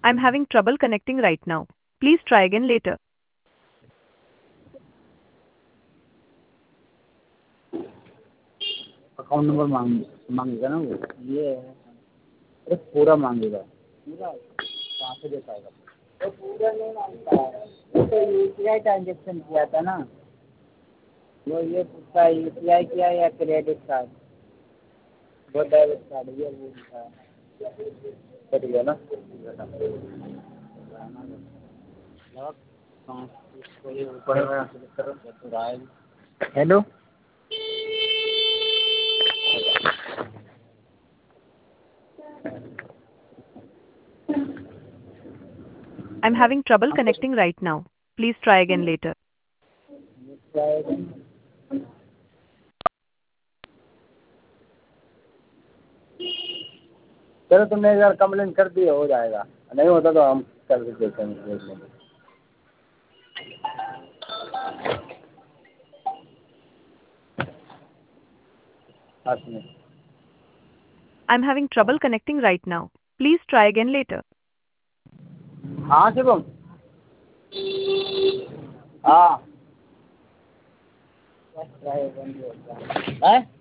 I'm having trouble connecting right now. Please try again later. Account number मांगेगा ना वो, ये है। अरे पूरा मांगेगा, पूरा कहाँ से दे पाएगा? तो पूरा नहीं मांगता है, वो तो यूपीआई ट्रांजेक्शन किया था ना, वो ये पूछता है यूपीआई किया या क्रेडिट कार्ड, वो डेबिट कार्ड ये पूछता है। कट गया ना? Hello, I'm having trouble connecting right now. Please try again later. चलो तुमने एक बार कंप्लेन कर दी, हो जाएगा, नहीं होता तो हम कर देते हैं, देख लेंगे। I'm having trouble connecting right now. Please try again later. हाँ शिवम, हाँ, है